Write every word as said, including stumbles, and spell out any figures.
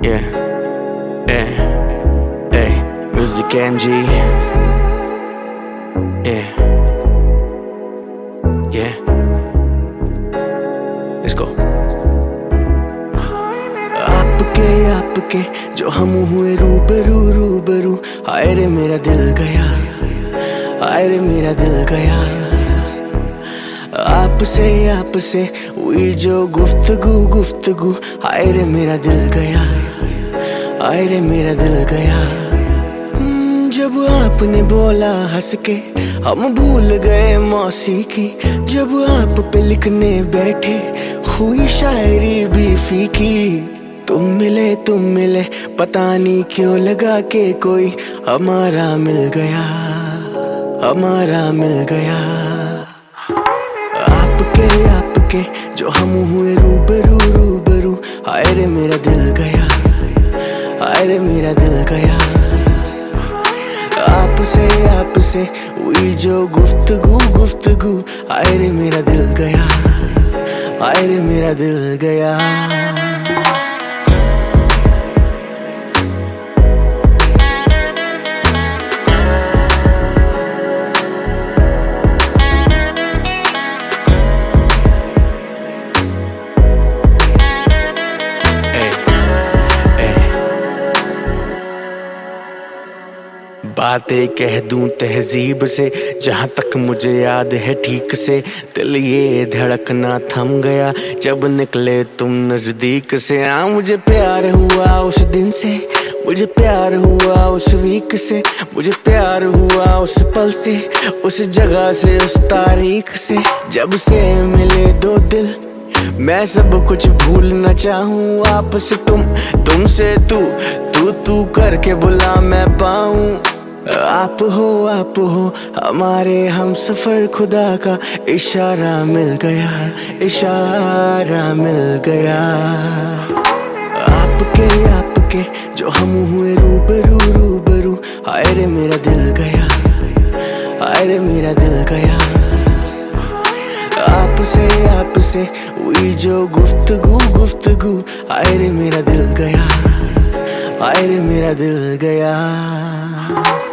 Yeah, yeah, hey, Music M G. Yeah, yeah, let's go. आपके आपके जो हम हुए रूबरू रूबरू, हाय रे मेरा दिल गया, हाय रे मेरा दिल गया। आपसे आपसे हुई जो गुफ्तगू गुफ्तगू, हाय रे मेरा दिल गया, हाय रे मेरा दिल गया। जब आपने बोला हंस के हम भूल गए मौसीकी, जब आप पे लिखने बैठे हुई शायरी भी फीकी। तुम मिले तुम मिले पता नहीं क्यों लगा के कोई हमारा मिल गया, हमारा मिल गया। आपके आपके जो हम हुए रूबरू रूबरू, हाय रे मेरा दिल गया, हाय रे मेरा दिल गया। आपसे आपसे हुई जो गुफ्तगू गुफ्तगू, हाय रे मेरा दिल गया, हाय रे मेरा दिल गया। बातें कह दूं तहजीब से, जहां तक मुझे याद है ठीक से। दिल ये धड़कना थम गया जब निकले तुम नजदीक से। हाँ मुझे प्यार हुआ उस दिन से, मुझे प्यार हुआ उस वीक से, मुझे प्यार हुआ उस पल से, उस जगह से, उस तारीख से। जब से मिले दो दिल मैं सब कुछ भूलना चाहूँ आपसे। तुम तुमसे तू तू तू करके बुला मैं पाऊँ। आप हो आप हो हमारे हम सफर, खुदा का इशारा मिल गया, इशारा मिल गया। आपके आपके जो हम हुए रूबरू रूबरू, हाय रे मेरा दिल गया, हाय रे मेरा दिल गया। आपसे आपसे हुई जो गुफ्तगू गुफ्तगू, हाय रे मेरा दिल गया, हाय रे मेरा दिल गया।